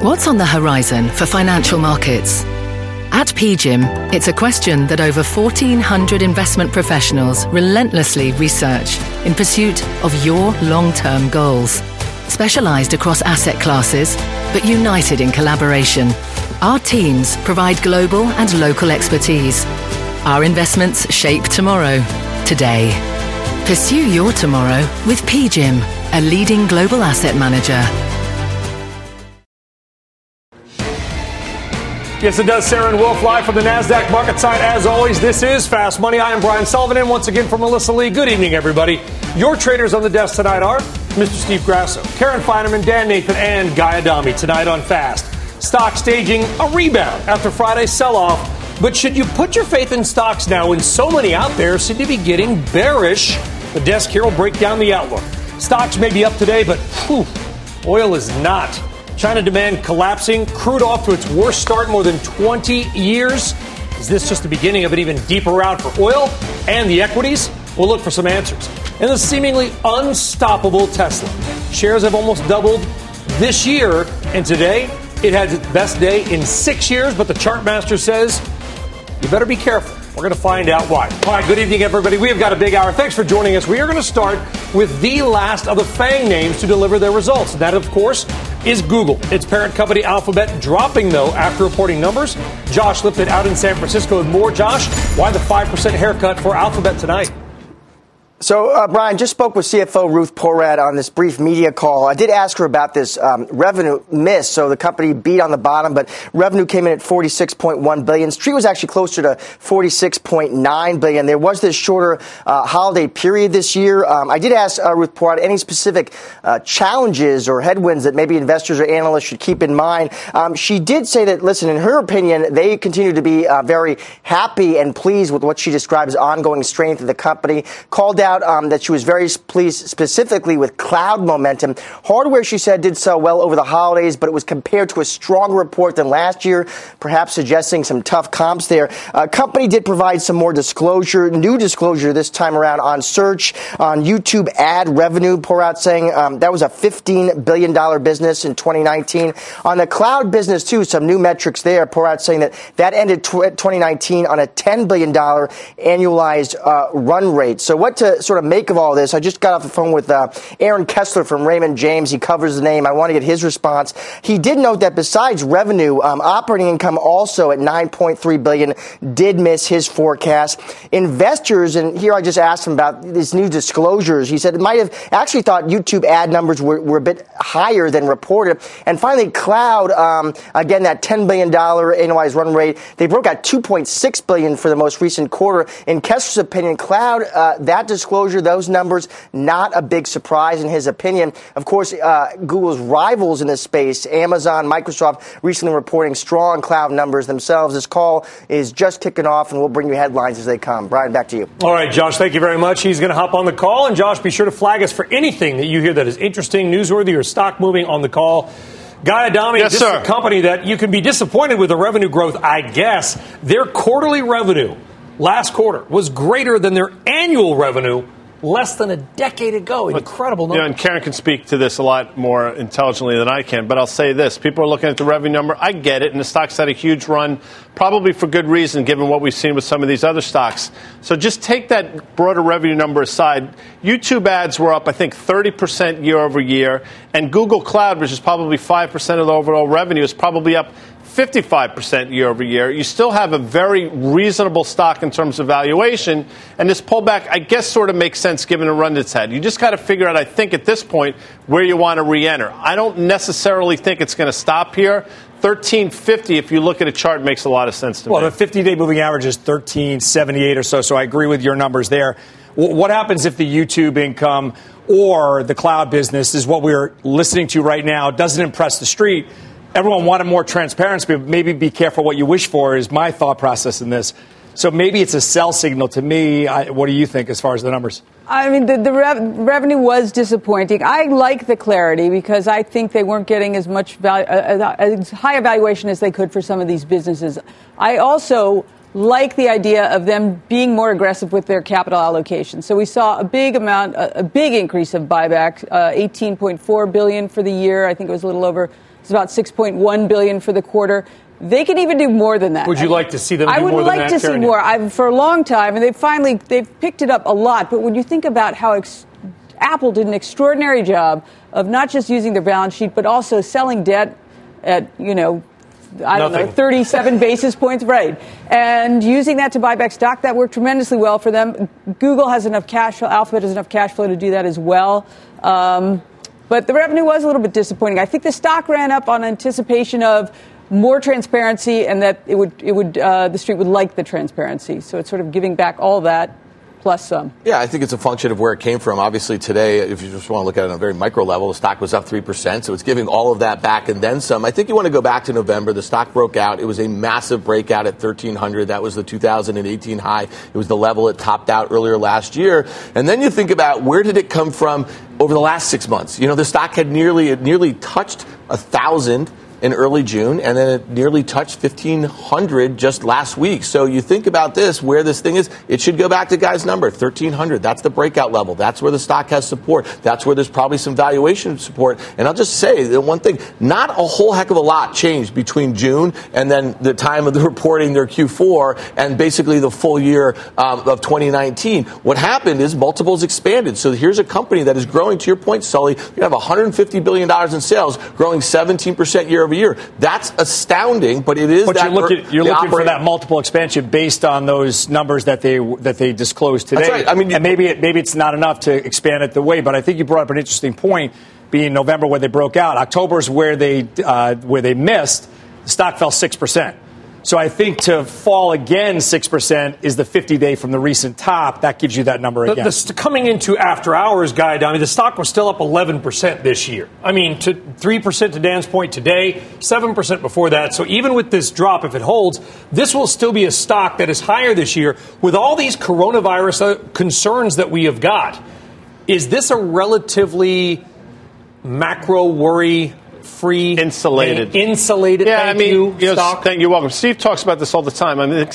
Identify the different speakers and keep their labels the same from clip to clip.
Speaker 1: What's on the horizon for financial markets? At PGIM, it's a question that over 1,400 investment professionals relentlessly research in pursuit of your long-term goals. Specialized across asset classes, but united in collaboration, our teams provide global and local expertise. Our investments shape tomorrow, today. Pursue your tomorrow with PGIM, a leading global asset manager.
Speaker 2: Yes, it does. Sarah and Wolf live from the NASDAQ market side. As always, this is Fast Money. I am Brian Sullivan, and once again for Melissa Lee. Good evening, everybody. Your traders on the desk tonight are Mr. Steve Grasso, Karen Feinerman, Dan Nathan, and Guy Adami. Tonight on Fast, stock staging a rebound after Friday's sell-off. But should you put your faith in stocks now when so many out there seem to be getting bearish? The desk here will break down the outlook. Stocks may be up today, but oil is not. China demand collapsing, crude off to its worst start in more than 20 years. Is this just the beginning of an even deeper rout for oil and the equities? We'll look for some answers. And the seemingly unstoppable Tesla. Shares have almost doubled this year, and today it has its best day in 6 years, but the chart master says you better be careful. We're going to find out why. All right, good evening, everybody. We have got a big hour. Thanks for joining us. We are going to start with the last of the FANG names to deliver their results. That, of course, is Google. Its parent company, Alphabet, dropping, though, after reporting numbers. Josh Lipton out in San Francisco with more. Josh, why the 5% haircut for Alphabet tonight?
Speaker 3: So, Brian, just spoke with CFO Ruth Porat on this brief media call. I did ask her about this revenue miss. So the company beat on the bottom, but revenue came in at $46.1 billion. Street was actually closer to $46.9 billion. There was this shorter holiday period this year. I did ask Ruth Porat any specific challenges or headwinds that maybe investors or analysts should keep in mind. She did say that, listen, in her opinion, they continue to be very happy and pleased with what she described as ongoing strength of the company. Called out that she was very pleased specifically with cloud momentum. Hardware, she said, did so well over the holidays, but it was compared to a stronger report than last year, perhaps suggesting some tough comps there. Company did provide some more disclosure, new disclosure this time around on search, on YouTube ad revenue. Porat saying that was a $15 billion business in 2019. On the cloud business, too, some new metrics there. Porat saying that ended 2019 on a $10 billion annualized run rate. So what to sort of make of all this? I just got off the phone with Aaron Kessler from Raymond James. He covers the name. I want to get his response. He did note that besides revenue, operating income also at $9.3 billion did miss his forecast. Investors, and here I just asked him about these new disclosures. He said it might have actually thought YouTube ad numbers were a bit higher than reported. And finally, cloud, again, that $10 billion annualized run rate. They broke out $2.6 billion for the most recent quarter. In Kessler's opinion, cloud, that disclosure, those numbers, not a big surprise in his opinion. Of course, Google's rivals in this space, Amazon, Microsoft, recently reporting strong cloud numbers themselves. This call is just kicking off, and we'll bring you headlines as they come. Brian, back to you.
Speaker 2: All right, Josh, thank you very much. He's going to hop on the call. And, Josh, be sure to flag us for anything that you hear that is interesting, newsworthy, or stock moving on the call. Guy Adami,
Speaker 4: yes,
Speaker 2: this is a company that you can be disappointed with the revenue growth, I guess. Their quarterly revenue last quarter was greater than their annual revenue less than a decade ago. Incredible number.
Speaker 4: Yeah, and Karen can speak to this a lot more intelligently than I can, but I'll say this. People are looking at the revenue number. I get it, and the stock's had a huge run, probably for good reason, given what we've seen with some of these other stocks. So just take that broader revenue number aside. YouTube ads were up, I think, 30% year over year, and Google Cloud, which is probably 5% of the overall revenue, is probably up 55% year over year. You still have a very reasonable stock in terms of valuation. And this pullback, I guess, sort of makes sense given the run it's had. You just got to figure out, I think, at this point, where you want to re-enter. I don't necessarily think it's going to stop here. 1350, if you look at a chart, makes a lot of sense to me.
Speaker 2: Well, the 50-day moving average is 1378 or so. So I agree with your numbers there. What happens if the YouTube income or the cloud business is what we're listening to right now doesn't impress the street? Everyone wanted more transparency, but maybe be careful what you wish for is my thought process in this. So maybe it's a sell signal to me. What do you think as far as the numbers?
Speaker 5: I mean, the revenue was disappointing. I like the clarity because I think they weren't getting as much value, as high a valuation as they could for some of these businesses. I also like the idea of them being more aggressive with their capital allocation. So we saw a big increase of buyback, $18.4 billion for the year. I think it was a little over It's about $6.1 billion for the quarter. They can even do more than that.
Speaker 2: Would you like to see them do more than that?
Speaker 5: I would like to see more. For a long time, and they've picked it up a lot. But when you think about how Apple did an extraordinary job of not just using their balance sheet, but also selling debt at, 37 basis points, right, and using that to buy back stock, that worked tremendously well for them. Google has enough cash flow, Alphabet has enough cash flow to do that as well. But the revenue was a little bit disappointing. I think the stock ran up on anticipation of more transparency, and that the street would like the transparency. So it's sort of giving back all that plus some.
Speaker 6: Yeah, I think it's a function of where it came from. Obviously, today, if you just want to look at it on a very micro level, the stock was up 3%, so it's giving all of that back and then some. I think you want to go back to November. The stock broke out. It was a massive breakout at 1,300. That was the 2018 high. It was the level it topped out earlier last year. And then you think about where did it come from over the last 6 months. The stock had nearly touched 1,000 in early June, and then it nearly touched 1,500 just last week. So you think about this, where this thing is, it should go back to Guy's number, 1,300. That's the breakout level. That's where the stock has support. That's where there's probably some valuation support. And I'll just say that one thing, not a whole heck of a lot changed between June and then the time of the reporting their Q4 and basically the full year of 2019. What happened is multiples expanded. So here's a company that is growing, to your point, Sully, you have $150 billion in sales, growing 17% year over year. That's astounding, but it is.
Speaker 7: But you're looking for that multiple expansion based on those numbers that they disclosed today.
Speaker 6: That's right. I mean,
Speaker 7: and maybe it's not enough to expand it the way. But I think you brought up an interesting point. Being November where they broke out, October is where they missed. The stock fell 6%. So I think to fall again 6% is the 50-day from the recent top. That gives you that number again.
Speaker 2: Coming into after hours, Guy, the stock was still up 11% this year. I mean, to 3% to Dan's point today, 7% before that. So even with this drop, if it holds, this will still be a stock that is higher this year. With all these coronavirus concerns that we have got, is this a relatively macro worry free, insulated.
Speaker 4: Yeah,
Speaker 2: Stock.
Speaker 4: You're welcome. Steve talks about this all the time. I mean,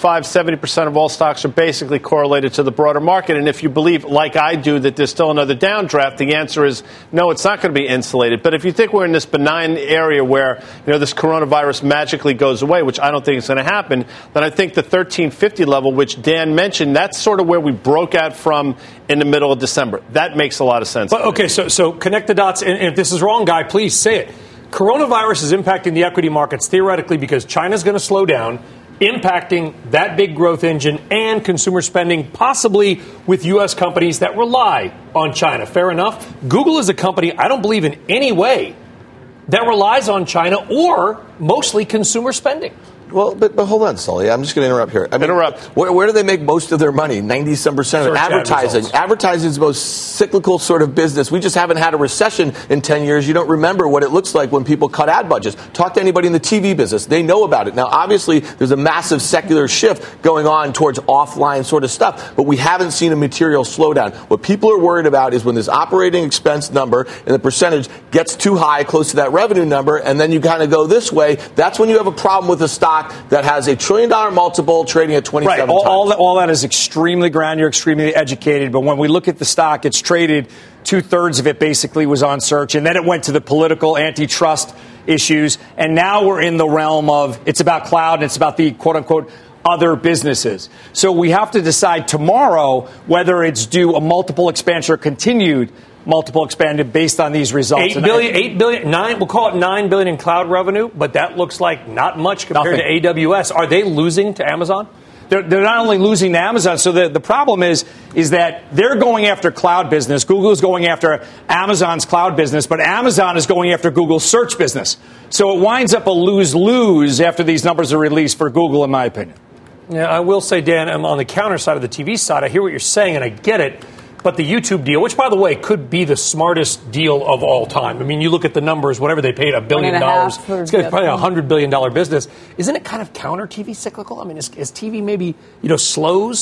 Speaker 4: 65-70% of all stocks are basically correlated to the broader market. And if you believe, like I do, that there's still another downdraft, the answer is no, it's not going to be insulated. But if you think we're in this benign area where this coronavirus magically goes away, which I don't think is going to happen, then I think the 1350 level, which Dan mentioned, that's sort of where we broke out from in the middle of December. That makes a lot of sense.
Speaker 2: But, okay, so connect the dots. And if this is wrong, Guy, please say it. Coronavirus is impacting the equity markets theoretically because China's going to slow down, impacting that big growth engine and consumer spending, possibly with U.S. companies that rely on China. Fair enough. Google is a company I don't believe in any way that relies on China or mostly consumer spending.
Speaker 6: Well, but hold on, Sully. I'm just going to interrupt here.
Speaker 4: Interrupt.
Speaker 6: Where do they make most of their money? 90-some% of advertising. Advertising is the most cyclical sort of business. We just haven't had a recession in 10 years. You don't remember what it looks like when people cut ad budgets. Talk to anybody in the TV business. They know about it. Now, obviously, there's a massive secular shift going on towards offline sort of stuff, but we haven't seen a material slowdown. What people are worried about is when this operating expense number and the percentage gets too high, close to that revenue number, and then you kind of go this way, that's when you have a problem with a stock that has $1 trillion multiple trading at 27
Speaker 7: times. All that is extremely ground. You're extremely educated. But when we look at the stock, it's traded 2/3 of it basically was on search. And then it went to the political antitrust issues. And now we're in the realm of it's about cloud and it's about the quote unquote other businesses. So we have to decide tomorrow whether it's due a multiple expansion or continued multiple expanded based on these results.
Speaker 2: $8 billion, we'll call it $9 billion in cloud revenue, but that looks like not much compared to AWS. Are they losing to Amazon?
Speaker 7: They're not only losing to Amazon. So the problem is that they're going after cloud business. Google is going after Amazon's cloud business, but Amazon is going after Google's search business. So it winds up a lose-lose after these numbers are released for Google, in my opinion.
Speaker 2: Yeah, I will say, Dan, I'm on the counter side of the TV side. I hear what you're saying, and I get it. But the YouTube deal, which, by the way, could be the smartest deal of all time. I mean, you look at the numbers, whatever they paid, $1 billion. It's probably a $100 billion business. Isn't it kind of counter TV cyclical? I mean, as TV maybe, slows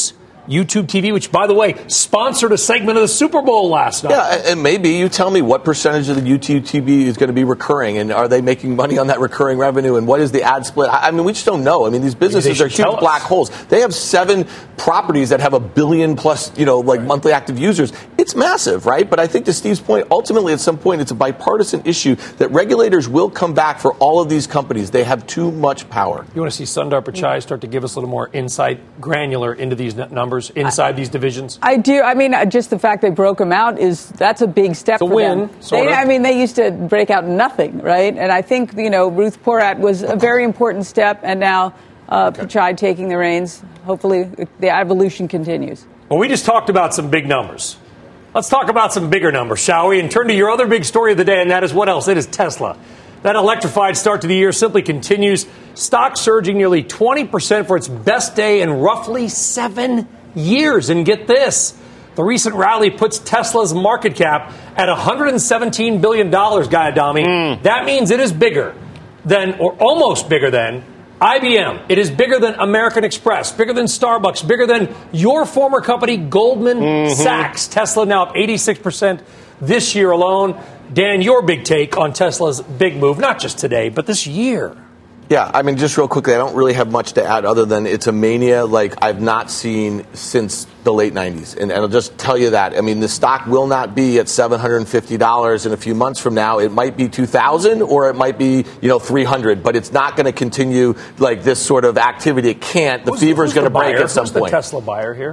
Speaker 2: YouTube TV, which, by the way, sponsored a segment of the Super Bowl last night.
Speaker 6: Yeah, and maybe you tell me what percentage of the YouTube TV is going to be recurring, and are they making money on that recurring revenue, and what is the ad split? I mean, we just don't know. I mean, these businesses are huge black holes. They have 7 properties that have 1 billion plus, monthly active users. It's massive, right? But I think to Steve's point, ultimately at some point it's a bipartisan issue that regulators will come back for all of these companies. They have too much power.
Speaker 2: You want to see Sundar Pichai start to give us a little more insight, granular into these numbers inside these divisions?
Speaker 5: I do. I mean, just the fact they broke them out that's a big step for them. They used to break out nothing, right? And I think, Ruth Porat was a very important step, and now Pichai taking the reins. Hopefully the evolution continues.
Speaker 2: Well, we just talked about some big numbers. Let's talk about some bigger numbers, shall we? And turn to your other big story of the day, and that is what else? It is Tesla. That electrified start to the year simply continues. Stock surging nearly 20% for its best day in roughly 7 years. And get this, the recent rally puts Tesla's market cap at $117 billion, Guy Adami. That means it is bigger than, or almost bigger than, IBM. It is bigger than American Express, bigger than Starbucks, bigger than your former company, Goldman Sachs. Tesla now up 86% this year alone. Dan, your big take on Tesla's big move, not just today, but this year.
Speaker 6: Yeah, I mean, just real quickly, I don't really have much to add other than it's a mania like I've not seen since the late 90s. And I'll just tell you that. I mean, the stock will not be at $750 in a few months from now. It might be $2,000 or it might be, $300, but it's not going to continue like this sort of activity. It can't. The fever is going to break at some point.
Speaker 2: Who's the Tesla buyer here?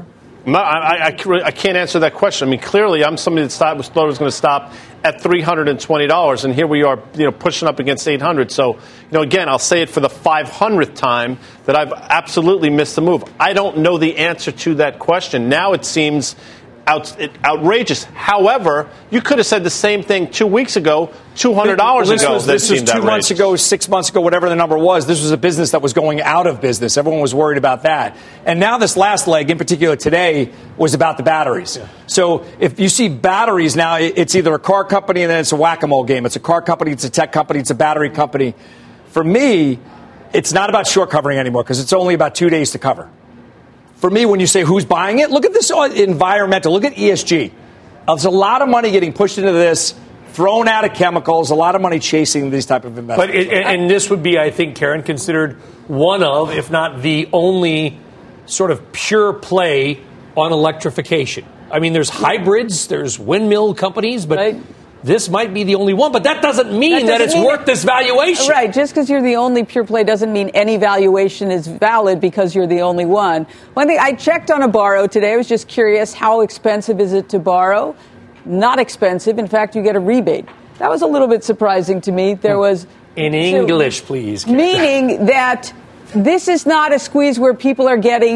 Speaker 4: I can't answer that question. I mean, clearly, I'm somebody that thought it was going to stop at $320, and here we are, pushing up against $800. So, again, I'll say it for the 500th time that I've absolutely missed the move. I don't know the answer to that question. Now it seems outrageous. However, you could have said the same thing 2 weeks ago, $200 ago.
Speaker 7: This was 2 months ago, 6 months ago, whatever the number was. This was a business that was going out of business. Everyone was worried about that. And now this last leg, in particular today, was about the batteries. Yeah. So if you see batteries now, it's either a car company and then it's a whack-a-mole game. It's a car company, it's a tech company, it's a battery company. For me, it's not about short covering anymore because it's only about 2 days to cover. For me, when you say who's buying it, look at this environmental. Look at ESG. There's a lot of money getting pushed into this, thrown out of chemicals, a lot of money chasing these type of investments.
Speaker 2: But and this would be, I think, Karen, considered one of, if not the only sort of pure play on electrification. I mean, there's hybrids, there's windmill companies, but right. This might be the only one, but that doesn't mean that it's worth this valuation.
Speaker 5: Right. Just because you're the only pure play doesn't mean any valuation is valid because you're the only one. One thing, I checked on a borrow today. I was just curious, how expensive is it to borrow? Not expensive. In fact, you get a rebate. That was a little bit surprising to me. There was...
Speaker 2: In English, please.
Speaker 5: Meaning that this is not a squeeze where people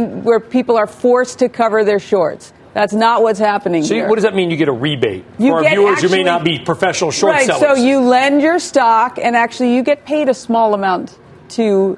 Speaker 5: are forced to cover their shorts. That's not what's happening here.
Speaker 2: What does that mean, you get a rebate? For our viewers who may not be professional short sellers.
Speaker 5: Right, so you lend your stock, and actually you get paid a small amount you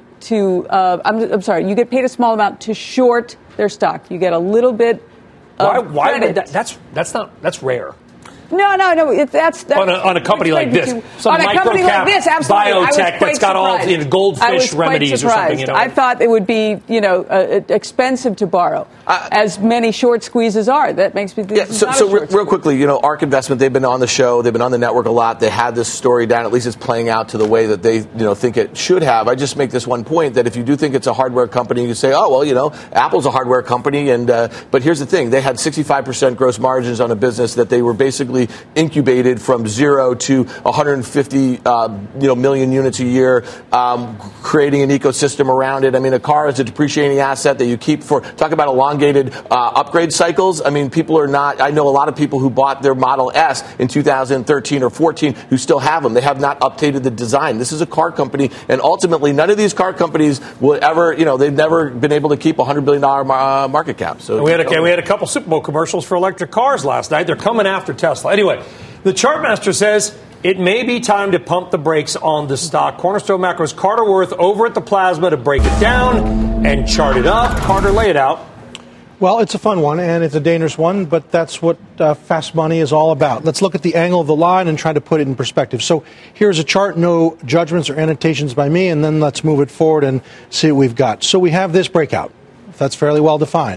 Speaker 5: get paid a small amount to short their stock. You get a little bit of credit.
Speaker 2: That's rare.
Speaker 5: No. That's
Speaker 2: on a company like this.
Speaker 5: On a company like this, absolutely.
Speaker 2: Biotech that's got all goldfish remedies or something.
Speaker 5: I thought it would be, expensive to borrow, as many short squeezes are. That makes me think.
Speaker 6: So real quickly, ARK Investment, they've been on the show, they've been on the network a lot. They had this story down. At least it's playing out to the way that they, think it should have. I just make this one point that if you do think it's a hardware company, you say, Apple's a hardware company, and but here's the thing: they had 65% gross margins on a business that they were basically incubated from 0 to 150 million units a year, creating an ecosystem around it. I mean, a car is a depreciating asset that you keep for, talk about elongated upgrade cycles. I mean, I know a lot of people who bought their Model S in 2013 or 14 who still have them. They have not updated the design. This is a car company, and ultimately none of these car companies will ever, they've never been able to keep $100 billion market cap. So
Speaker 2: we had a couple Super Bowl commercials for electric cars last night. They're coming after Tesla. Anyway, the Chartmaster says it may be time to pump the brakes on the stock. Cornerstone Macro's Carter Worth over at the Plasma to break it down and chart it up. Carter, lay it out.
Speaker 8: Well, it's a fun one, and it's a dangerous one, but that's what fast money is all about. Let's look at the angle of the line and try to put it in perspective. So here's a chart, no judgments or annotations by me, and then let's move it forward and see what we've got. So we have this breakout. That's fairly well defined.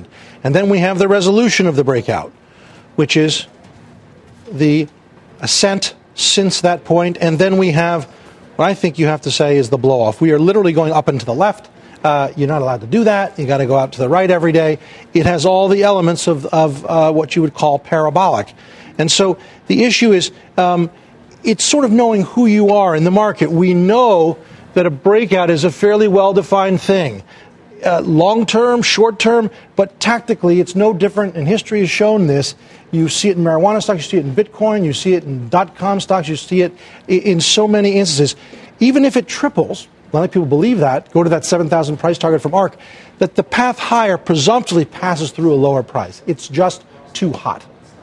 Speaker 8: And then we have the resolution of the breakout, which is the ascent since that point. And then we have what I think you have to say is the blow off. We are literally going up and to the left. You're not allowed to do that. You got to go out to the right every day. It has all the elements of what you would call parabolic. And so the issue is it's sort of knowing who you are in the market. We know that a breakout is a fairly well-defined thing. Long-term, short-term, but tactically it's no different, and history has shown this. You see it in marijuana stocks, you see it in Bitcoin, you see it in .com stocks, you see it in so many instances. Even if it triples, a lot of people believe that, go to that 7,000 price target from ARK, that the path higher presumptively passes through a lower price. It's just too hot.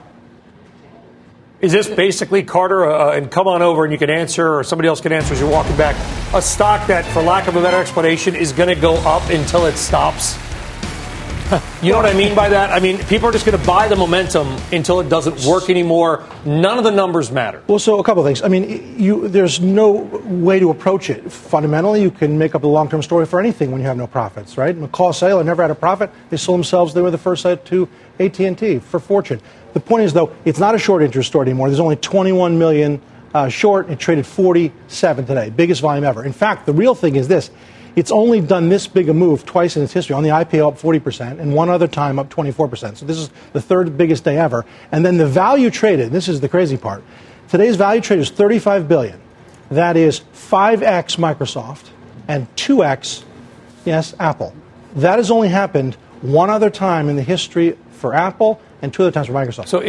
Speaker 2: Is this basically, Carter, and come on over and you can answer, or somebody else can answer as you're walking back, a stock that, for lack of a better explanation, is going to go up until it stops? You know what I mean by that? I mean, people are just going to buy the momentum until it doesn't work anymore. None of the numbers matter.
Speaker 8: Well, so a couple of things. I mean, there's no way to approach it. Fundamentally, you can make up a long-term story for anything when you have no profits, right? McCall Saylor never had a profit. They sold themselves. They were the first site to AT&T for fortune. The point is, though, it's not a short interest story anymore. There's only 21 million short. It traded 47 today. Biggest volume ever. In fact, the real thing is this. It's only done this big a move twice in its history. On the IPO, up 40%, and one other time up 24%. So this is the third biggest day ever. And then the value traded, this is the crazy part. Today's value traded is $35 billion. That is 5x Microsoft and 2x, yes, Apple. That has only happened one other time in the history for Apple and two other times for Microsoft. So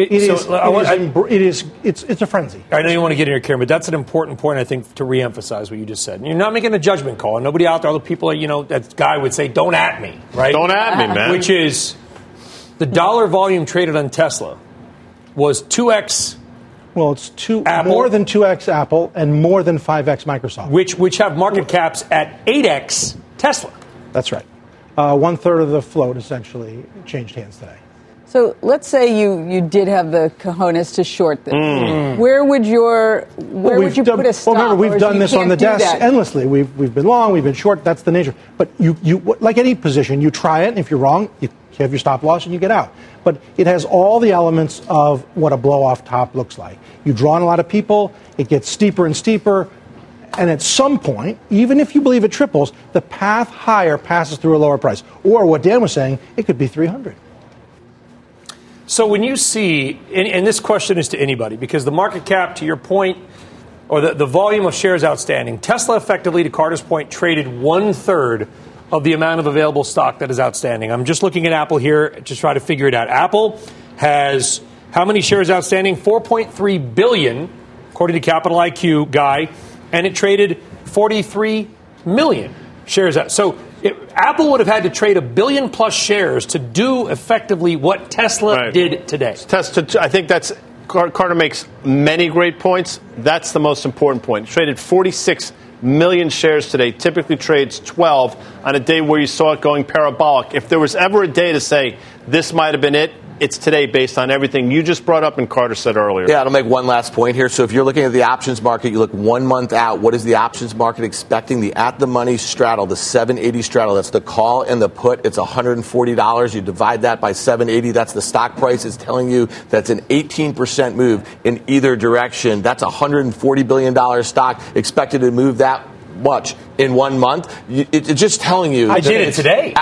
Speaker 8: it's a frenzy.
Speaker 2: I know you want to get in your camera, but that's an important point, I think, to reemphasize what you just said. You're not making a judgment call. And nobody out there, other people, that guy would say, don't at me, right?
Speaker 4: Don't at me, man.
Speaker 2: Which is the dollar volume traded on Tesla was 2x.
Speaker 8: Well, it's more than 2x Apple and more than 5x Microsoft.
Speaker 2: Which have market caps at 8x Tesla.
Speaker 8: That's right. 1/3 of the float essentially changed hands today.
Speaker 5: So let's say you did have the cojones to short this. Where would you put a stop?
Speaker 8: Well, remember, we've done this on the desk endlessly. We've been long, we've been short. That's the nature. But you like any position, you try it. And if you're wrong, you have your stop loss and you get out. But it has all the elements of what a blow-off top looks like. You draw in a lot of people. It gets steeper and steeper. And at some point, even if you believe it triples, the path higher passes through a lower price. Or what Dan was saying, it could be 300.
Speaker 2: So when you see, and this question is to anybody, because the market cap, to your point, or the volume of shares outstanding, Tesla effectively, to Carter's point, traded 1/3 of the amount of available stock that is outstanding. I'm just looking at Apple here to try to figure it out. Apple has how many shares outstanding? 4.3 billion, according to Capital IQ guy, and it traded 43 million shares out. So Apple would have had to trade 1 billion plus shares to do effectively what Tesla did today.
Speaker 4: I think Carter makes many great points. That's the most important point. It traded 46 million shares today. Typically trades 12 on a day where you saw it going parabolic. If there was ever a day to say this might have been it, it's today based on everything you just brought up and Carter said earlier.
Speaker 6: Yeah, I'll make one last point here. So if you're looking at the options market, you look 1 month out. What is the options market expecting? The at-the-money straddle, the 780 straddle, that's the call and the put. It's $140. You divide that by 780. That's the stock price. It's telling you that's an 18% move in either direction. That's a $140 billion stock expected to move that much in 1 month. It's just telling you.
Speaker 2: I did it today.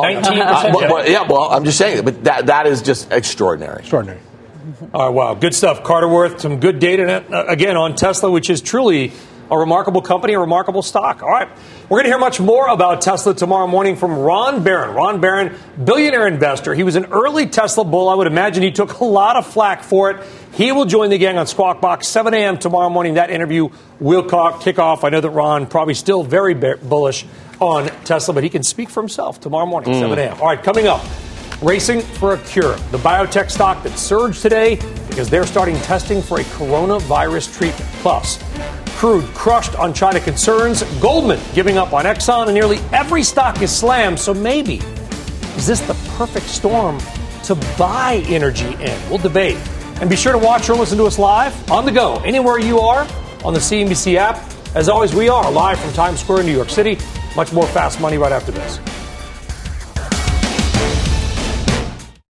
Speaker 6: 19%. I'm just saying, but that is just extraordinary.
Speaker 8: Extraordinary.
Speaker 2: All right, wow, good stuff. Carter Worth, some good data again on Tesla, which is truly a remarkable company, a remarkable stock. All right, we're going to hear much more about Tesla tomorrow morning from Ron Barron. Ron Barron, billionaire investor. He was an early Tesla bull. I would imagine he took a lot of flack for it. He will join the gang on Squawk Box, 7 a.m. tomorrow morning. That interview will kick off. I know that Ron probably still very bullish on Tesla, but he can speak for himself tomorrow morning, 7 a.m. All right, coming up, racing for a cure. The biotech stock that surged today because they're starting testing for a coronavirus treatment. Plus, crude crushed on China concerns. Goldman giving up on Exxon, and nearly every stock is slammed. So maybe, is this the perfect storm to buy energy in? We'll debate. And be sure to watch or listen to us live on the go, anywhere you are, on the CNBC app. As always, we are live from Times Square in New York City. Much more Fast Money right after this.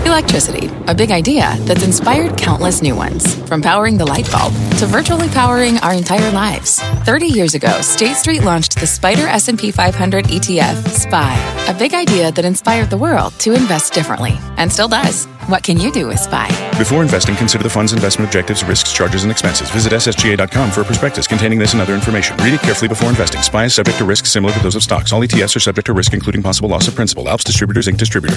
Speaker 9: Electricity, a big idea that's inspired countless new ones. From powering the light bulb to virtually powering our entire lives. 30 years ago, State Street launched the SPDR S&P 500 ETF, SPY. A big idea that inspired the world to invest differently. And still does. What can you do with SPY?
Speaker 10: Before investing, consider the fund's investment objectives, risks, charges, and expenses. Visit ssga.com for a prospectus containing this and other information. Read it carefully before investing. SPY is subject to risks similar to those of stocks. All ETFs are subject to risk, including possible loss of principal. Alps Distributors, Inc. Distributor.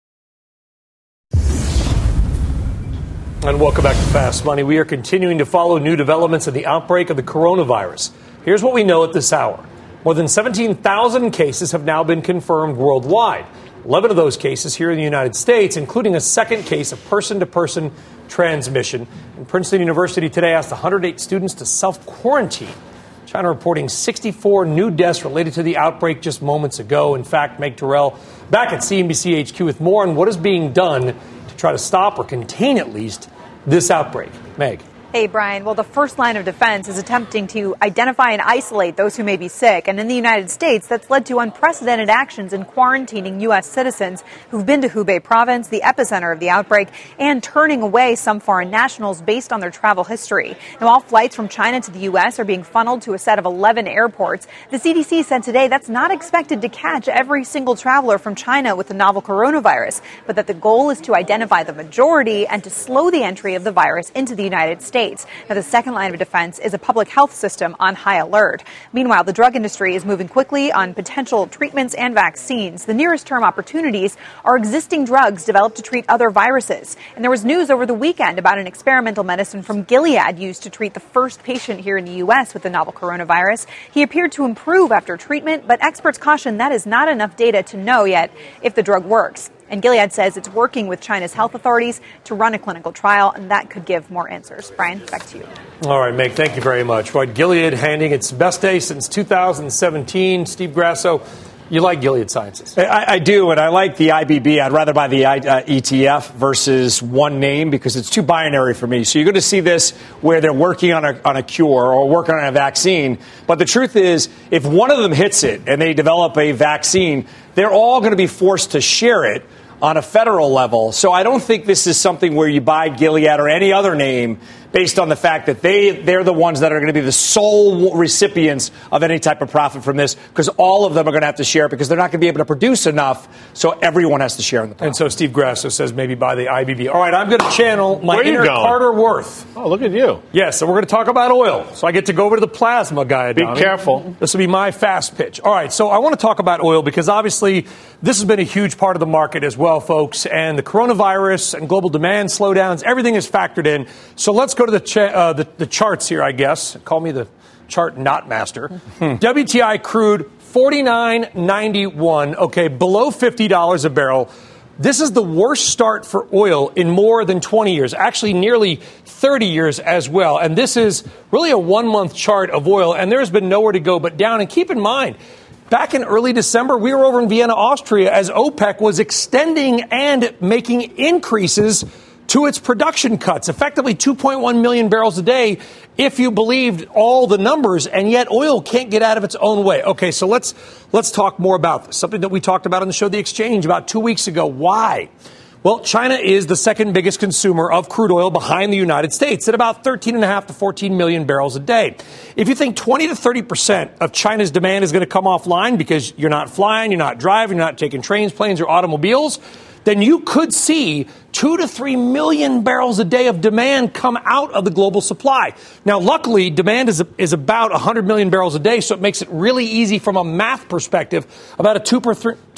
Speaker 2: And welcome back to Fast Money. We are continuing to follow new developments in the outbreak of the coronavirus. Here's what we know at this hour. More than 17,000 cases have now been confirmed worldwide. 11 of those cases here in the United States, including a second case of person-to-person transmission. And Princeton University today asked 108 students to self-quarantine. China reporting 64 new deaths related to the outbreak just moments ago. In fact, Meg Terrell back at CNBC HQ with more on what is being done to try to stop or contain at least this outbreak. Meg.
Speaker 11: Hey, Brian. Well, the first line of defense is attempting to identify and isolate those who may be sick. And in the United States, that's led to unprecedented actions in quarantining U.S. citizens who've been to Hubei province, the epicenter of the outbreak, and turning away some foreign nationals based on their travel history. Now, all flights from China to the U.S. are being funneled to a set of 11 airports. The CDC said today that's not expected to catch every single traveler from China with the novel coronavirus, but that the goal is to identify the majority and to slow the entry of the virus into the United States. Now, the second line of defense is a public health system on high alert. Meanwhile, the drug industry is moving quickly on potential treatments and vaccines. The nearest term opportunities are existing drugs developed to treat other viruses. And there was news over the weekend about an experimental medicine from Gilead used to treat the first patient here in the U.S. with the novel coronavirus. He appeared to improve after treatment, but experts caution that is not enough data to know yet if the drug works. And Gilead says it's working with China's health authorities to run a clinical trial, and that could give more answers. Brian, back to you.
Speaker 2: All right, Meg, thank you very much. Right, Gilead handing its best day since 2017. Steve Grasso, you like Gilead Sciences?
Speaker 7: I do, and I like the IBB. I'd rather buy the ETF versus one name because it's too binary for me. So you're going to see this where they're working on a cure or working on a vaccine. But the truth is, if one of them hits it and they develop a vaccine, they're all going to be forced to share it on a federal level. So I don't think this is something where you buy Gilead or any other name based on the fact that they're the ones that are going to be the sole recipients of any type of profit from this, because all of them are going to have to share it because they're not going to be able to produce enough, so everyone has to share in the profit.
Speaker 2: And so Steve Grasso says maybe buy the IBB. All right, I'm going to channel my inner Carter Worth.
Speaker 4: Oh, look at you.
Speaker 2: Yes, so we're going to talk about oil. So I get to go over to the plasma guy.
Speaker 4: Be careful.
Speaker 2: This will be my fast pitch. All right, so I want to talk about oil because obviously this has been a huge part of the market as well, folks. And the coronavirus and global demand slowdowns, everything is factored in. So let's go to the charts here, I guess. Call me the chart not master. WTI crude, $49.91. Okay, below $50 a barrel. This is the worst start for oil in more than 20 years, actually nearly 30 years as well. And this is really a one-month chart of oil, and there's been nowhere to go but down. And keep in mind, back in early December, we were over in Vienna, Austria, as OPEC was extending and making increases to its production cuts, effectively 2.1 million barrels a day, if you believed all the numbers, and yet oil can't get out of its own way. Okay, so let's talk more about this, something that we talked about on the show The Exchange about 2 weeks ago. Why? Well, China is the second biggest consumer of crude oil behind the United States at about 13.5 to 14 million barrels a day. If you think 20 to 30% of China's demand is going to come offline because you're not flying, you're not driving, you're not taking trains, planes, or automobiles, then you could see 2 to 3 million barrels a day of demand come out of the global supply. Now, luckily, demand is about 100 million barrels a day, so it makes it really easy from a math perspective, about a 2 to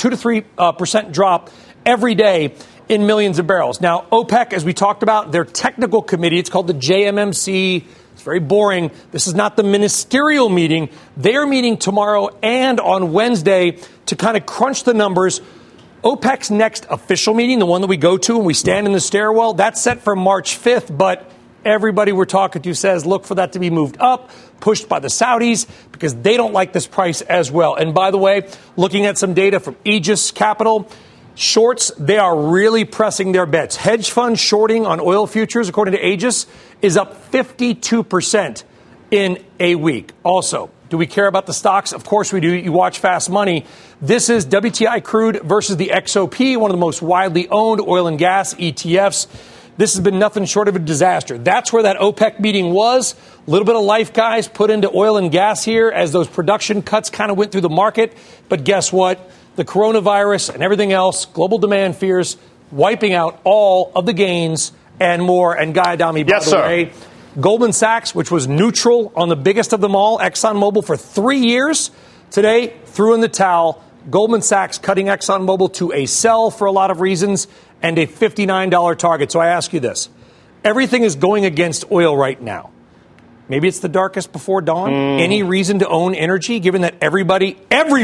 Speaker 2: 3% drop every day in millions of barrels. Now, OPEC, as we talked about, their technical committee, it's called the JMMC. It's very boring. This is not the ministerial meeting. They are meeting tomorrow and on Wednesday to kind of crunch the numbers. OPEC's next official meeting, the one that we go to and we stand in the stairwell, that's set for March 5th, but everybody we're talking to says look for that to be moved up, pushed by the Saudis, because they don't like this price as well. And by the way, looking at some data from Aegis Capital, shorts, they are really pressing their bets. Hedge fund shorting on oil futures, according to Aegis, is up 52% in a week. Also, Do we care about the stocks? Of course we do. You watch Fast Money. This is WTI crude versus the XOP, one of the most widely owned oil and gas ETFs. This has been nothing short of a disaster. That's where that OPEC meeting was. A little bit of life, guys, put into oil and gas here as those production cuts kind of went through the market. But guess what? The coronavirus and everything else, global demand fears, wiping out all of the gains and more. And Guy Adami, by the way, Goldman Sachs, which was neutral on the biggest of them all, ExxonMobil, for 3 years, today threw in the towel. Goldman Sachs cutting ExxonMobil to a sell for a lot of reasons and a $59 target. So I ask you this. Everything is going against oil right now. Maybe it's the darkest before dawn. Any reason to own energy, given that everybody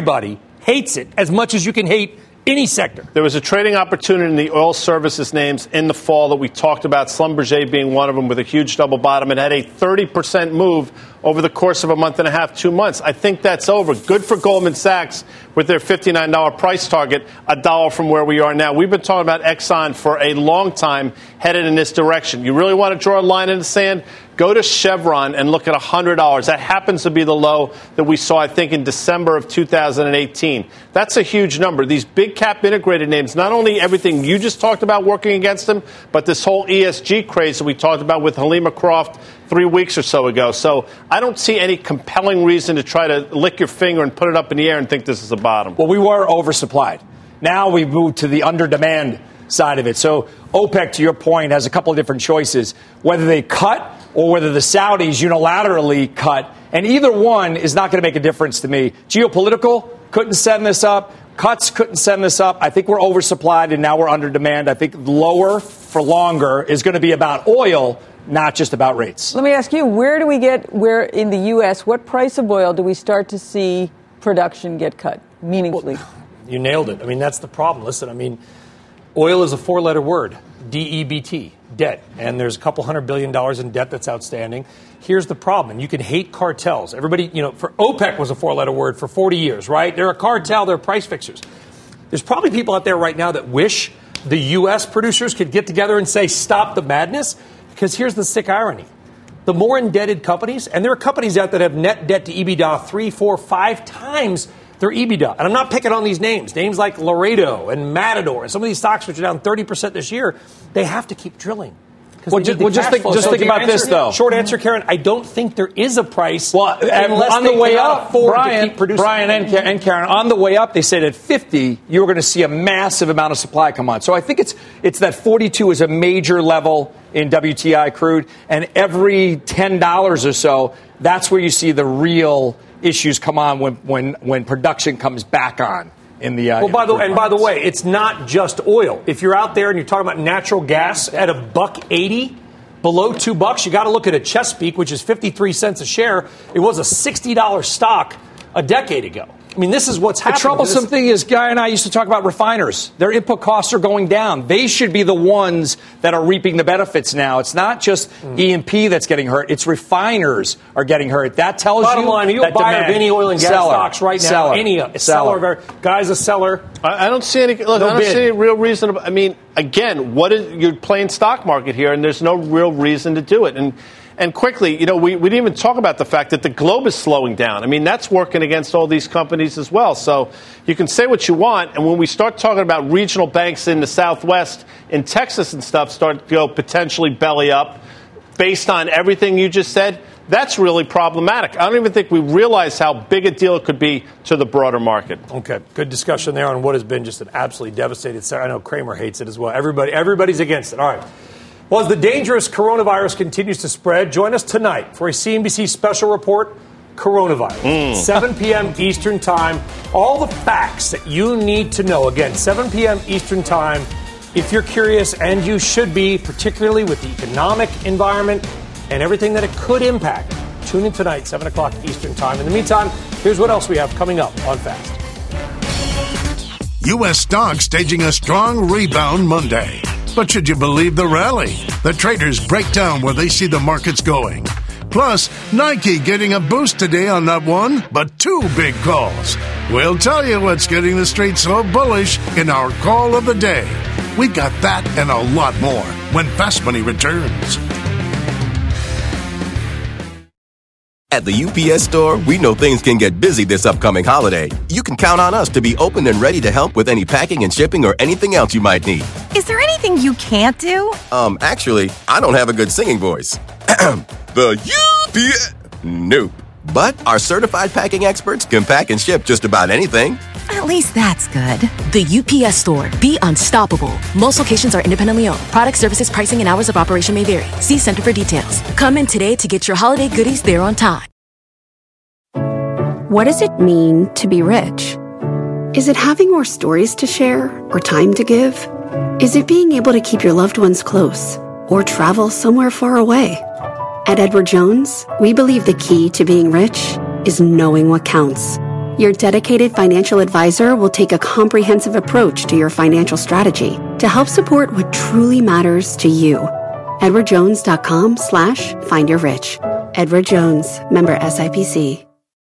Speaker 2: hates it as much as you can hate any sector?
Speaker 4: There was a trading opportunity in the oil services names in the fall that we talked about, Schlumberger being one of them with a huge double bottom. It had a 30% move over the course of a month and a half, 2 months. I think that's over. Good for Goldman Sachs with their $59 price target, $1 from where we are now. We've been talking about Exxon for a long time headed in this direction. You really want to draw a line in the sand? Go to Chevron and look at $100. That happens to be the low that we saw, I think, in December of 2018. That's a huge number. These big cap integrated names, not only everything you just talked about working against them, but this whole ESG craze that we talked about with Halima Croft 3 weeks or so ago. So I don't see any compelling reason to try to lick your finger and put it up in the air and think this is a bottom.
Speaker 7: Well, we were oversupplied. Now we've moved to the under-demand side of it. So OPEC, to your point, has a couple of different choices, whether they cut or whether the Saudis unilaterally cut. And either one is not going to make a difference to me. Geopolitical, couldn't send this up. Cuts couldn't send this up. I think we're oversupplied and now we're under demand. I think lower for longer is going to be about oil, not just about rates.
Speaker 5: Let me ask you, where in the U.S., what price of oil do we start to see production get cut meaningfully?
Speaker 2: Well, you nailed it. I mean, that's the problem. Listen, oil is a 4-letter word, DEBT, debt. And there's a couple $100 billion in debt that's outstanding. Here's the problem. And you can hate cartels. Everybody, for OPEC was a 4-letter word for 40 years, right? They're a cartel. They're price fixers. There's probably people out there right now that wish the U.S. producers could get together and say, stop the madness. Because here's the sick irony. The more indebted companies, and there are companies out that have net debt to EBITDA 3, 4, 5 times their EBITDA. And I'm not picking on these names. Names like Laredo and Matador and some of these stocks which are down 30% this year, they have to keep drilling.
Speaker 7: Well, just think about this, though.
Speaker 2: Short answer, Karen, I don't think there is a price.
Speaker 7: Well, on the way up, Brian and Karen, on the way up, they said at 50, you were going to see a massive amount of supply come on. So I think it's that 42 is a major level in WTI crude, and every $10 or so, that's where you see the real issues come on when production comes back on. By the way, it's not just oil. If you're out there and you're talking about natural gas at $1.80, below $2, you got to look at a Chesapeake, which is 53 cents a share. It was a $60 stock a decade ago. I mean, this is what's happening. The troublesome thing is, Guy and I used to talk about refiners. Their input costs are going down. They should be the ones that are reaping the benefits now. It's not just E&P that's getting hurt. It's refiners are getting hurt. That tells
Speaker 2: Bottom line, are you a buyer of any oil and gas stocks right now? Guy's a seller.
Speaker 4: I don't see any. Look, I don't see any real reason. Again, you're playing stock market here, and there's no real reason to do it. And quickly, we didn't even talk about the fact that the globe is slowing down. I mean, that's working against all these companies as well. So you can say what you want. And when we start talking about regional banks in the Southwest, in Texas and stuff, start to go potentially belly up based on everything you just said, that's really problematic. I don't even think we realize how big a deal it could be to the broader market.
Speaker 2: Okay, good discussion there on what has been just an absolutely devastated. I know Kramer hates it as well. Everybody's against it. All right. Well, as the dangerous coronavirus continues to spread, join us tonight for a CNBC special report, Coronavirus. 7 p.m. Eastern Time. All the facts that you need to know. Again, 7 p.m. Eastern Time. If you're curious, and you should be, particularly with the economic environment and everything that it could impact, tune in tonight, 7 o'clock Eastern Time. In the meantime, here's what else we have coming up on Fast.
Speaker 12: U.S. stocks staging a strong rebound Monday. But should you believe the rally? The traders break down where they see the markets going. Plus, Nike getting a boost today on not one, but 2 big calls. We'll tell you what's getting the street so bullish in our call of the day. We've got that and a lot more when Fast Money returns.
Speaker 13: At the UPS Store, we know things can get busy this upcoming holiday. You can count on us to be open and ready to help with any packing and shipping or anything else you might need.
Speaker 14: Is there anything you can't do?
Speaker 13: Actually, I don't have a good singing voice. The UPS... Nope. But our certified packing experts can pack and ship just about anything.
Speaker 14: At least that's good.
Speaker 15: The UPS Store. Be unstoppable. Most locations are independently owned. Product, services, pricing, and hours of operation may vary. See Center for details. Come in today to get your holiday goodies there on time.
Speaker 16: What does it mean to be rich? Is it having more stories to share or time to give? Is it being able to keep your loved ones close or travel somewhere far away? At Edward Jones, we believe the key to being rich is knowing what counts. Your dedicated financial advisor will take a comprehensive approach to your financial strategy to help support what truly matters to you. EdwardJones.com/findyourrich. Edward Jones, member SIPC.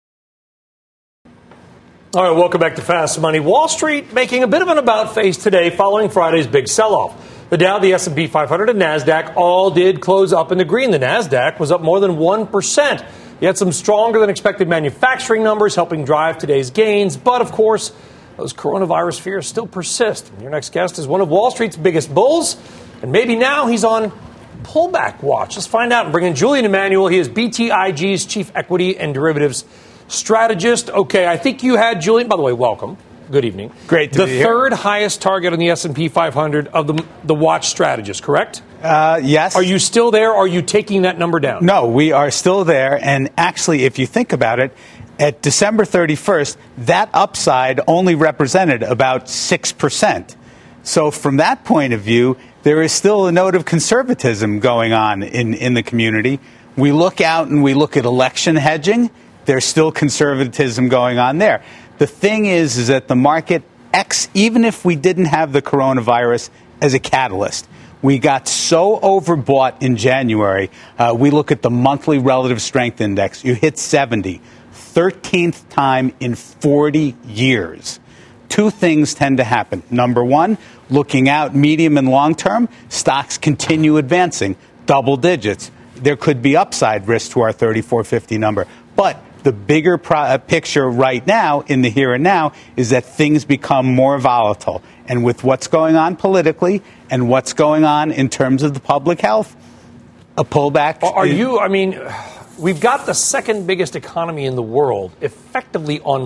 Speaker 2: All right, welcome back to Fast Money. Wall Street making a bit of an about face today following Friday's big sell-off. The Dow, the S&P 500, and NASDAQ all did close up in the green. The NASDAQ was up more than 1%. You had some stronger than expected manufacturing numbers helping drive today's gains. But, of course, those coronavirus fears still persist. Your next guest is one of Wall Street's biggest bulls, and maybe now he's on pullback watch. Let's find out and bring in Julian Emanuel. He is BTIG's chief equity and derivatives strategist. Okay, I think you had, Julian, by the way, welcome. Good evening.
Speaker 17: Great to be here.
Speaker 2: The third highest target on the S&P 500 of the watch strategist, correct?
Speaker 17: Yes.
Speaker 2: Are you still there, or are you taking that number down?
Speaker 17: No, we are still there. And actually, if you think about it, at December 31st, that upside only represented about 6%. So from that point of view, there is still a note of conservatism going on in the community. We look out and we look at election hedging. There's still conservatism going on there. The thing is that the market, even if we didn't have the coronavirus as a catalyst, we got so overbought in January. We look at the monthly relative strength index. You hit 70, 13th time in 40 years. Two things tend to happen. Number one, looking out medium and long term, stocks continue advancing, double digits. There could be upside risk to our 3450 number. But the bigger picture right now, in the here and now, is that things become more volatile. And with what's going on politically and what's going on in terms of the public health, a pullback.
Speaker 2: We've got the second biggest economy in the world effectively on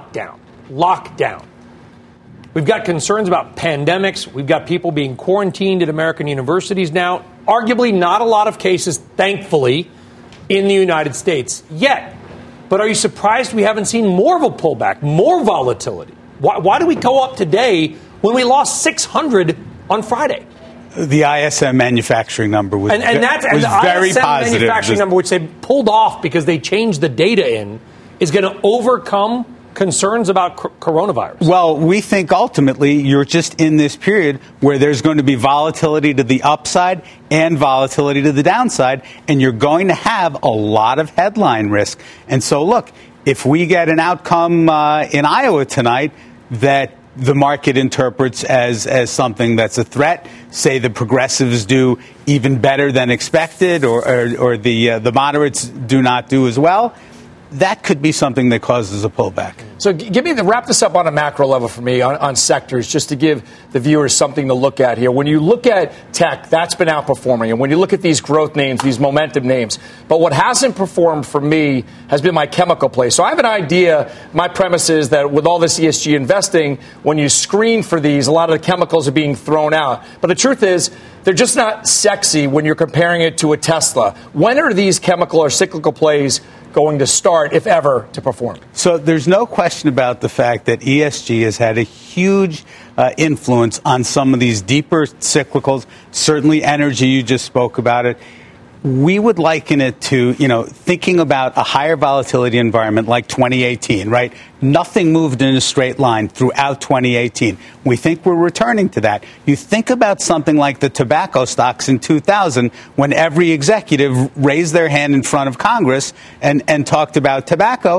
Speaker 2: lockdown. We've got concerns about pandemics. We've got people being quarantined at American universities now. Arguably not a lot of cases, thankfully, in the United States yet. But are you surprised we haven't seen more of a pullback, more volatility? Why do we go up today when we lost 600 on Friday?
Speaker 17: The ISM manufacturing number was,
Speaker 2: and the
Speaker 17: very
Speaker 2: ISM
Speaker 17: positive.
Speaker 2: Manufacturing number, which they pulled off because they changed the data in, is going to overcome concerns about coronavirus.
Speaker 17: Well, we think ultimately you're just in this period where there's going to be volatility to the upside and volatility to the downside, and you're going to have a lot of headline risk. And so, look, if we get an outcome in Iowa tonight that the market interprets as something that's a threat, say the progressives do even better than expected, or the moderates do not do as well, that could be something that causes a pullback.
Speaker 7: So wrap this up on a macro level for me on sectors, just to give the viewers something to look at here. When you look at tech, that's been outperforming. And when you look at these growth names, these momentum names, but what hasn't performed for me has been my chemical play. So I have an idea. My premise is that with all this ESG investing, when you screen for these, a lot of the chemicals are being thrown out. But the truth is, they're just not sexy when you're comparing it to a Tesla. When are these chemical or cyclical plays going to start, if ever, to perform?
Speaker 17: So there's no question about the fact that ESG has had a huge influence on some of these deeper cyclicals. Certainly energy, you just spoke about it. We would liken it to, thinking about a higher volatility environment like 2018, right? Nothing moved in a straight line throughout 2018. We think we're returning to that. You think about something like the tobacco stocks in 2000, when every executive raised their hand in front of Congress and talked about tobacco.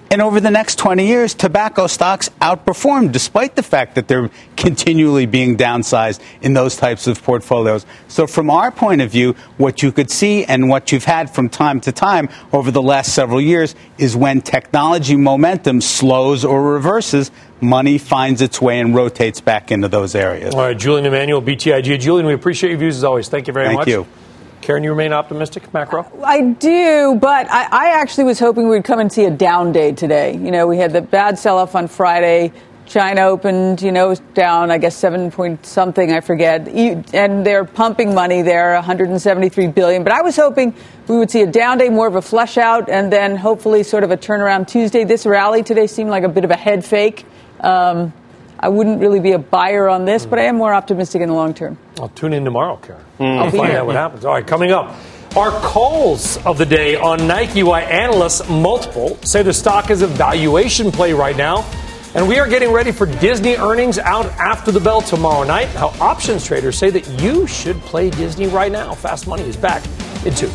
Speaker 17: And over the next 20 years, tobacco stocks outperformed, despite the fact that they're continually being downsized in those types of portfolios. So from our point of view, what you could see and what you've had from time to time over the last several years is when technology momentum slows or reverses, money finds its way and rotates back into those areas.
Speaker 2: All right, Julian Emanuel, BTIG. Julian, we appreciate your views as always. Thank you very much.
Speaker 17: Thank you.
Speaker 2: Karen, you remain optimistic, macro?
Speaker 5: I do, but I actually was hoping we'd come and see a down day today. You know, we had the bad sell-off on Friday. China opened, down, I guess, 7 point something, I forget. And they're pumping money there, $173 billion. But I was hoping we would see a down day, more of a flush out, and then hopefully sort of a turnaround Tuesday. This rally today seemed like a bit of a head fake. I wouldn't really be a buyer on this, but I am more optimistic in the long term.
Speaker 2: I'll tune in tomorrow, Karen. I'll find out what happens. All right, coming up, our calls of the day on Nike, why analysts multiple say the stock is a valuation play right now. And we are getting ready for Disney earnings out after the bell tomorrow night. How options traders say that you should play Disney right now. Fast Money is back in 2.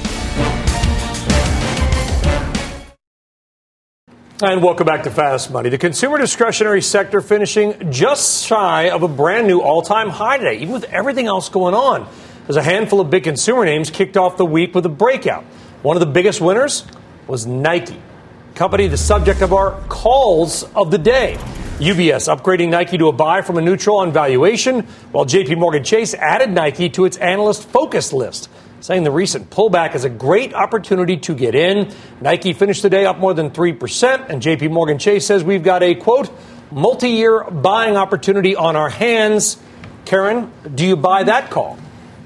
Speaker 2: And welcome back to Fast Money. The consumer discretionary sector finishing just shy of a brand new all-time high today, even with everything else going on, as a handful of big consumer names kicked off the week with a breakout. One of the biggest winners was Nike, company the subject of our calls of the day. UBS upgrading Nike to a buy from a neutral on valuation, while JP Morgan Chase added Nike to its analyst focus list, saying the recent pullback is a great opportunity to get in. Nike finished the day up more than 3%, and JP Morgan Chase says we've got a, quote, multi-year buying opportunity on our hands. Karen, do you buy that call?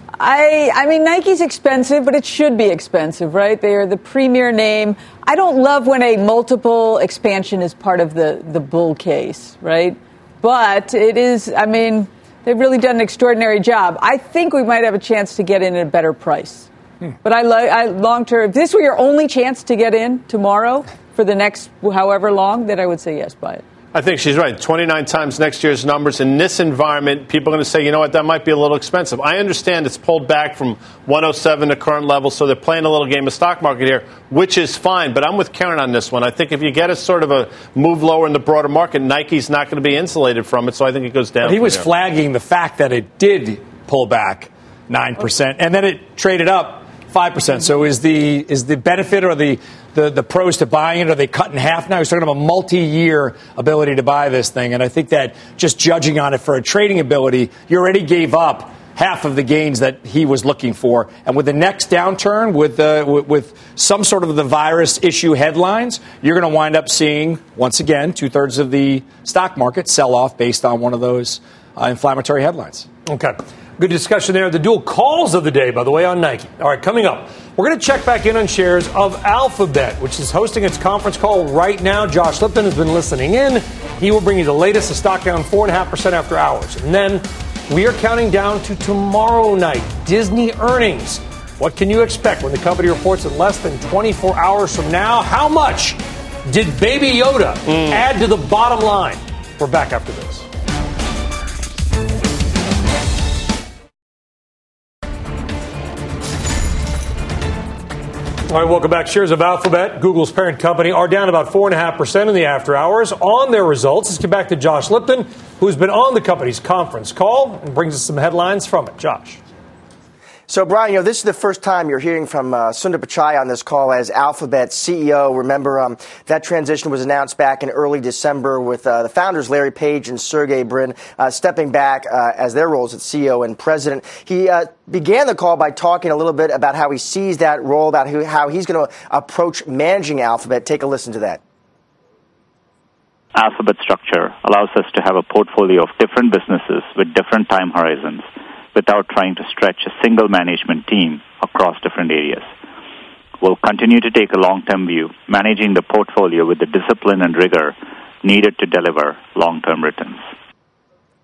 Speaker 5: I mean, Nike's expensive, but it should be expensive, right? They are the premier name. I don't love when a multiple expansion is part of the bull case, right? But it is, I mean, they've really done an extraordinary job. I think we might have a chance to get in at a better price. But I long term, if this were your only chance to get in tomorrow for the next however long, then I would say yes, buy it.
Speaker 4: I think she's right. 29 times next year's numbers. In this environment, people are going to say, you know what, that might be a little expensive. I understand it's pulled back from 107 to current levels, so they're playing a little game of stock market here, which is fine. But I'm with Karen on this one. I think if you get a sort of a move lower in the broader market, Nike's not going to be insulated from it, so I think it goes down.
Speaker 7: But he was flagging the fact that it did pull back 9%, and then it traded up 5%. So is the benefit or the pros to buying it, are they cut in half now? He's talking about a multi-year ability to buy this thing. And I think that just judging on it for a trading ability, you already gave up half of the gains that he was looking for. And with the next downturn, with some sort of the virus issue headlines, you're going to wind up seeing, once again, 2/3 of the stock market sell off based on one of those inflammatory headlines.
Speaker 2: Okay. Good discussion there. The dual calls of the day, by the way, on Nike. All right, coming up, we're going to check back in on shares of Alphabet, which is hosting its conference call right now. Josh Lipton has been listening in. He will bring you the latest. The stock down 4.5% after hours. And then we are counting down to tomorrow night, Disney earnings. What can you expect when the company reports in less than 24 hours from now? How much did Baby Yoda add to the bottom line? We're back after this. All right, welcome back. Shares of Alphabet, Google's parent company, are down about 4.5% in the after hours on their results. Let's get back to Josh Lipton, who's been on the company's conference call and brings us some headlines from it. Josh.
Speaker 3: So, Brian, this is the first time you're hearing from Sundar Pichai on this call as Alphabet CEO. Remember, that transition was announced back in early December with the founders, Larry Page and Sergey Brin, stepping back as their roles as CEO and president. He began the call by talking a little bit about how he sees that role, about how he's going to approach managing Alphabet. Take a listen to that.
Speaker 18: Alphabet structure allows us to have a portfolio of different businesses with different time horizons, without trying to stretch a single management team across different areas. We'll continue to take a long-term view, managing the portfolio with the discipline and rigor needed to deliver long-term returns.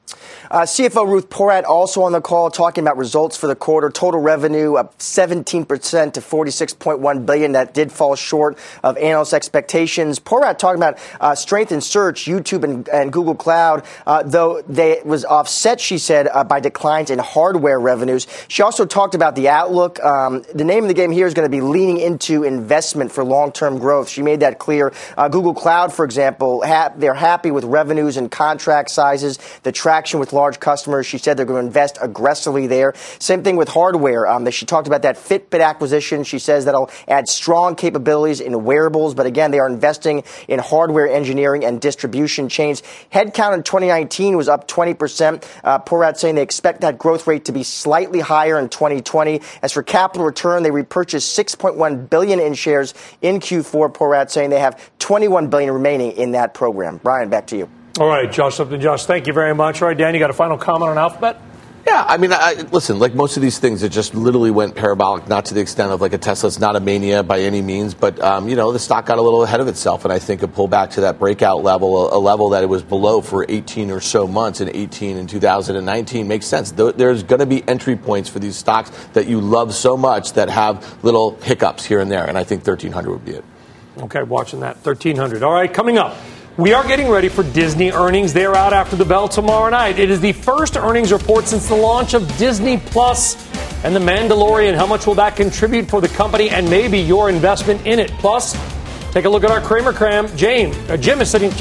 Speaker 3: CFO Ruth Porat also on the call talking about results for the quarter. Total revenue up 17% to $46.1 billion. That did fall short of analyst expectations. Porat talking about strength in search, YouTube and Google Cloud, though they was offset, she said, by declines in hardware revenues. She also talked about the outlook. The name of the game here is going to be leaning into investment for long-term growth. She made that clear. Google Cloud, for example, they're happy with revenues and contract sizes, the traction with large customers. She said they're going to invest aggressively there. Same thing with hardware. She talked about that Fitbit acquisition. She says that'll add strong capabilities in wearables. But again, they are investing in hardware engineering and distribution chains. Headcount in 2019 was up 20%. Porat saying they expect that growth rate to be slightly higher in 2020. As for capital return, they repurchased $6.1 billion in shares in Q4. Porat saying they have $21 billion remaining in that program. Brian, back to you.
Speaker 2: All right, Josh Lipton. Josh, thank you very much. All right, Dan, you got a final comment on Alphabet?
Speaker 6: Yeah, I mean, listen, like most of these things, it just literally went parabolic, not to the extent of like a Tesla. It's not a mania by any means, but, the stock got a little ahead of itself. And I think a pullback to that breakout level, a level that it was below for 18 or so months in 18 and 2019 makes sense. There's going to be entry points for these stocks that you love so much that have little hiccups here and there. And I think 1,300 would be it.
Speaker 2: Okay, watching that. 1,300. All right, coming up. We are getting ready for Disney earnings. They're out after the bell tomorrow night. It is the first earnings report since the launch of Disney Plus and The Mandalorian. How much will that contribute for the company and maybe your investment in it? Plus, take a look at our Cramer Cram. Mr.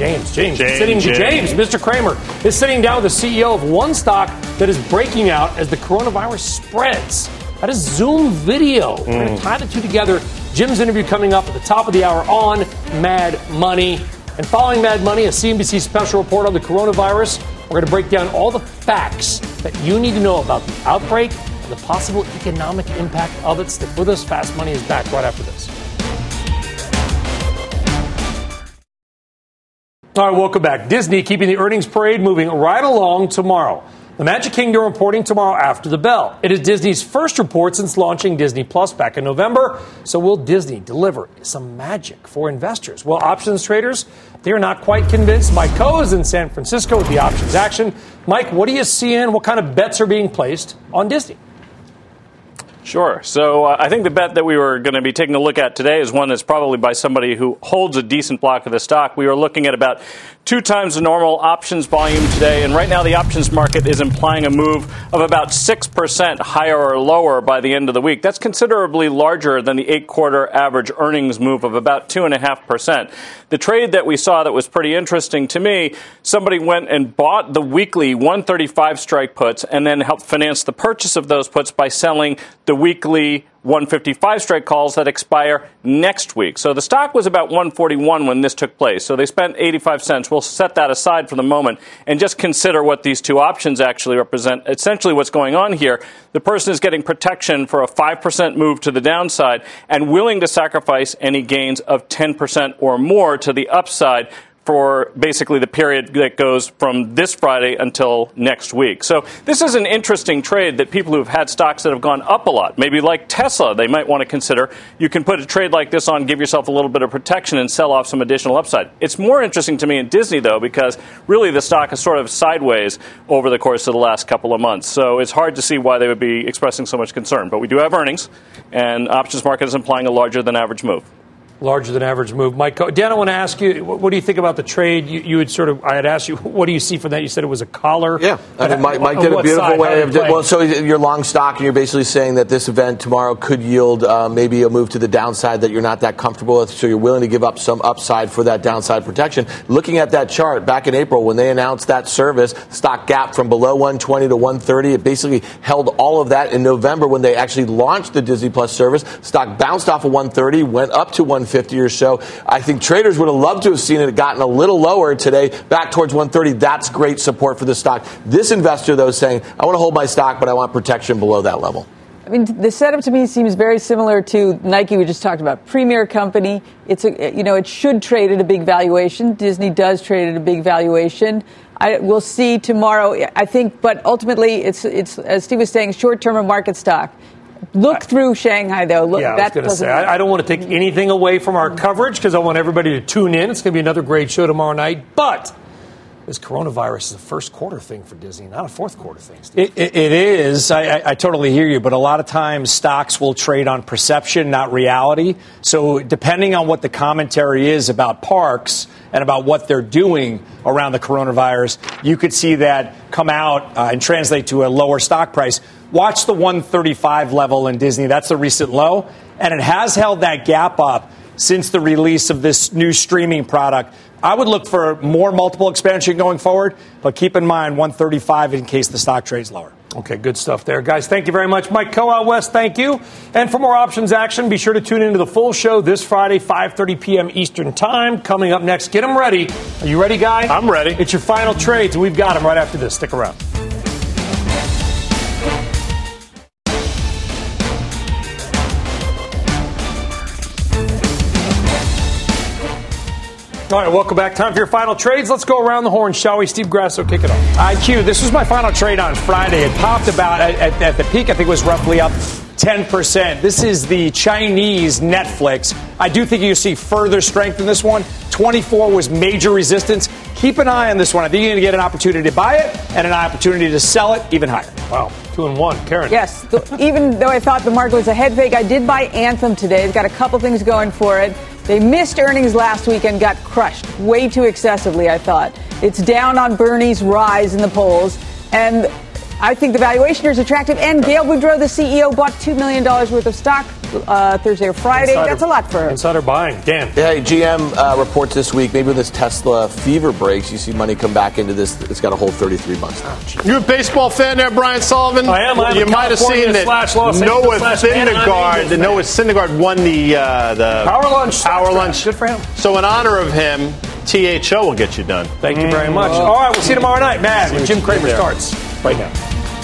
Speaker 2: Cramer is sitting down with the CEO of one stock that is breaking out as the coronavirus spreads. That is Zoom Video. We're going to tie the two together. Jim's interview coming up at the top of the hour on Mad Money. And following Mad Money, a CNBC special report on the coronavirus. We're going to break down all the facts that you need to know about the outbreak and the possible economic impact of it. Stick with us. Fast Money is back right after this. All right, welcome back. Disney keeping the earnings parade moving right along tomorrow. The Magic Kingdom reporting tomorrow after the bell. It is Disney's first report since launching Disney Plus back in November. So will Disney deliver some magic for investors? Well, options traders, they're not quite convinced. Mike Coe is in San Francisco with the options action. Mike, what are you seeing? What kind of bets are being placed on Disney?
Speaker 19: Sure. So I think the bet that we were going to be taking a look at today is one that's probably by somebody who holds a decent block of the stock. We are looking at about 2 times the normal options volume today. And right now the options market is implying a move of about 6% higher or lower by the end of the week. That's considerably larger than the 8-quarter average earnings move of about 2.5%. The trade that we saw that was pretty interesting to me, somebody went and bought the weekly 135 strike puts and then helped finance the purchase of those puts by selling the weekly 155 strike calls that expire next week. So the stock was about 141 when this took place. So they spent 85 cents. We'll set that aside for the moment and just consider what these two options actually represent. Essentially what's going on here, the person is getting protection for a 5% move to the downside and willing to sacrifice any gains of 10% or more to the upside for basically the period that goes from this Friday until next week. So this is an interesting trade that people who've had stocks that have gone up a lot, maybe like Tesla, they might want to consider. You can put a trade like this on, give yourself a little bit of protection and sell off some additional upside. It's more interesting to me in Disney, though, because really the stock is sort of sideways over the course of the last couple of months. So it's hard to see why they would be expressing so much concern. But we do have earnings, and options market is implying a larger than average move.
Speaker 2: Larger than average move. Mike, Dan, I want to ask you, what do you think about the trade? You had I had asked you, what do you see from that? You said it was a collar.
Speaker 6: Yeah, I mean, Mike did a beautiful way of doing. Well, so you're long stock, and you're basically saying that this event tomorrow could yield maybe a move to the downside that you're not that comfortable with, so you're willing to give up some upside for that downside protection. Looking at that chart, back in April when they announced that service, stock gap from below 120 to 130. It basically held all of that in November when they actually launched the Disney Plus service. Stock bounced off of 130, went up to 150 or so. I think traders would have loved to have seen it gotten a little lower today, back towards 130. That's great support for the stock. This investor, though, is saying, I want to hold my stock, but I want protection below that level.
Speaker 5: I mean, the setup to me seems very similar to Nike we just talked about. Premier company. It should trade at a big valuation. Disney does trade at a big valuation. We'll see tomorrow, I think, but ultimately it's as Steve was saying, short-term market stock. Look through Shanghai, though.
Speaker 2: I was going to say, I don't want to take anything away from our coverage because I want everybody to tune in. It's going to be another great show tomorrow night. But this coronavirus is a first quarter thing for Disney, not a fourth quarter thing, Steve.
Speaker 7: It is. I totally hear you. But a lot of times stocks will trade on perception, not reality. So depending on what the commentary is about parks and about what they're doing around the coronavirus, you could see that come out and translate to a lower stock price. Watch the 135 level in Disney. That's the recent low. And it has held that gap up since the release of this new streaming product. I would look for more multiple expansion going forward, but keep in mind 135 in case the stock trades lower.
Speaker 2: Okay, good stuff there. Guys, thank you very much. Mike Coe out west, thank you. And for more options action, be sure to tune into the full show this Friday, 5:30 p.m. Eastern Time. Coming up next, get them ready. Are you ready, Guy?
Speaker 4: I'm ready.
Speaker 2: It's your final trades, and we've got them right after this. Stick around. All right, welcome back. Time for your final trades. Let's go around the horn, shall we? Steve Grasso, kick it off.
Speaker 7: IQ, this was my final trade on Friday. It popped about, at the peak, I think it was roughly up 10%. This is the Chinese Netflix. I do think you'll see further strength in this one. 24 was major resistance. Keep an eye on this one. I think you're going to get an opportunity to buy it and an opportunity to sell it even higher.
Speaker 2: Wow, 2-1. Karen.
Speaker 5: Yes, even though I thought the market was a head fake, I did buy Anthem today. It's got a couple things going for it. They missed earnings last week and got crushed way too excessively, I thought. It's down on Bernie's rise in the polls, and I think the valuation here is attractive. And Gail Boudreaux, the CEO, bought $2 million worth of stock Thursday or Friday. That's a lot for her.
Speaker 2: Insider buying. Dan.
Speaker 6: Yeah, GM reports this week. Maybe when this Tesla fever breaks, you see money come back into this. It's got to hold 33 bucks now.
Speaker 4: You a baseball fan there, Brian Sullivan?
Speaker 2: I am.
Speaker 4: You might have seen that Noah Syndergaard won the Power Lunch.
Speaker 2: Good for him.
Speaker 4: So in honor of him, THO will get you done.
Speaker 2: Thank you very much. All right, we'll see you tomorrow night. Mad when Jim Cramer starts right now.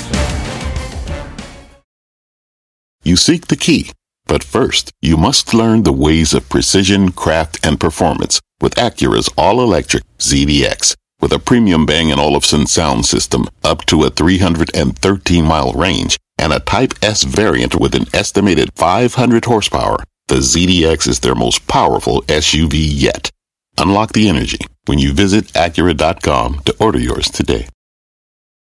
Speaker 20: You seek the key, but first, you must learn the ways of precision, craft, and performance with Acura's all-electric ZDX. With a premium Bang & Olufsen sound system up to a 313-mile range and a Type S variant with an estimated 500 horsepower, the ZDX is their most powerful SUV yet. Unlock the energy when you visit Acura.com to order yours today.